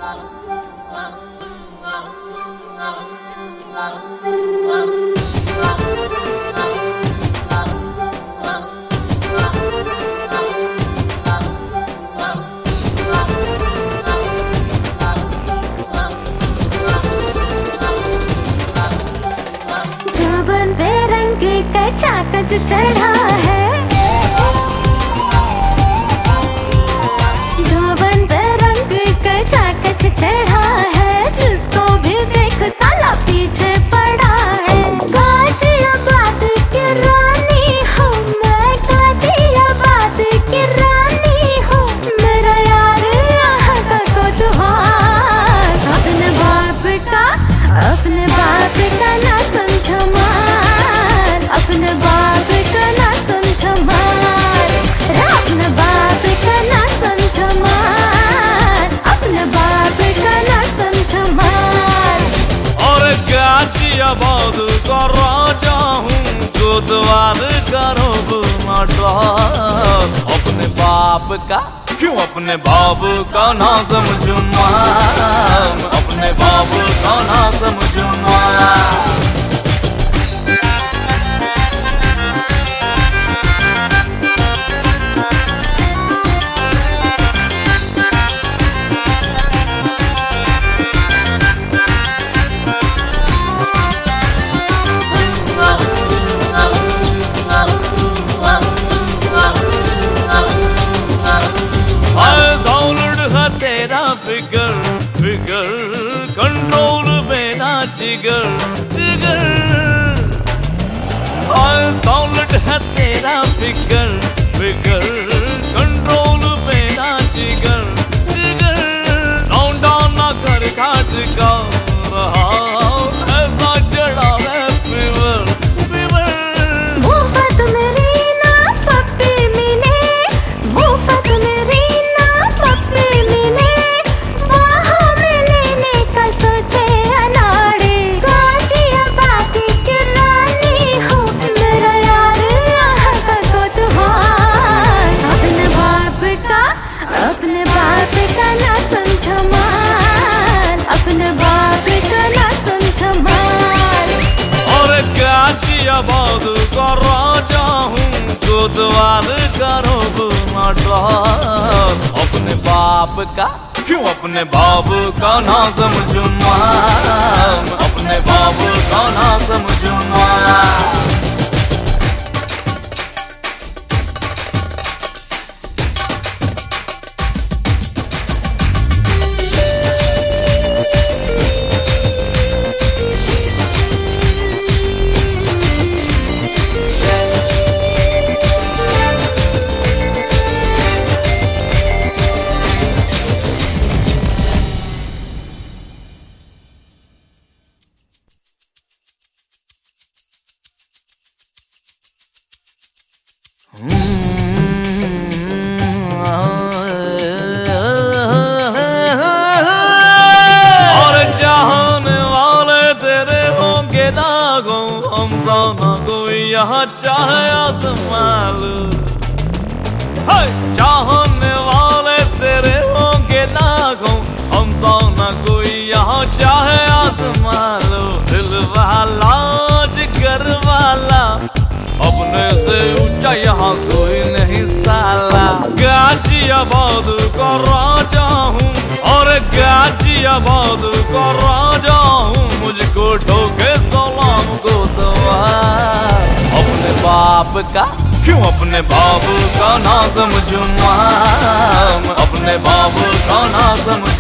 जुबान पे रंग का चाकच चढ़ा है, जुबान पे रंग का चाकच चढ़ा है, जिसको भी देख साला पीछे पड़ा है। गाजियाबाद की रानी हूँ मैं, गाजियाबाद की रानी हूँ, मेरा यार यहाँ का कोतवाल। अपने बाप का ना समझो मार, अपने बाप का ना समझो मार, अपने बाप का ना समझो मार, अपने बाप का ना समझो मार। और गाजियाबाद का राजा हूँ, कोतवाल करो नाटा। अपने बाप का क्यों अपने बाप का ना समझो मार, अपने बाप का ना समझो मार। फिगर फिगर कंट्रोल में ना जिगर जिगर, सॉलिड है तेरा फिगर फिगर कंट्रोल में ना जिगर जिगर। लौंडा ना कर काट का रहा ऐसा चढ़ा है फीवर फीवर। मुफ्त मेरी ना पप्पी मिले, मुफ्त मेरी ना पप्पी मिले, सोचे अनाड़ी। गाजियाबाद की रानी हूँ, मेरा यार यहाँ का कोतवाल। अपने बाप का ना समझो मार, अपने बाप का ना समझो मार। और गाजियाबाद का राजा हूँ, कोतवाल करो नाटा। अपने बाप का क्यों अपने बाप का ना समझो मार, अपने बाप का ना समझो मार। और चाहने वाले तेरे होंगे दागों, हम ना कोई यहाँ चाहे आसमान। चाहने वाले तेरे होंगे दागों, हम ना कोई यहाँ चाहे आसमान। दिल वाला जिगर वाला, अपने से ऊंचा यहाँ कोई नहीं साला। गाजियाबाद का राजा हूँ, और गाजियाबाद का राजा हूँ, मुझको ठोके सलाम कोतवाल। अपने बाप का क्यों अपने बाप का ना समझो मार, अपने बाप का ना समझो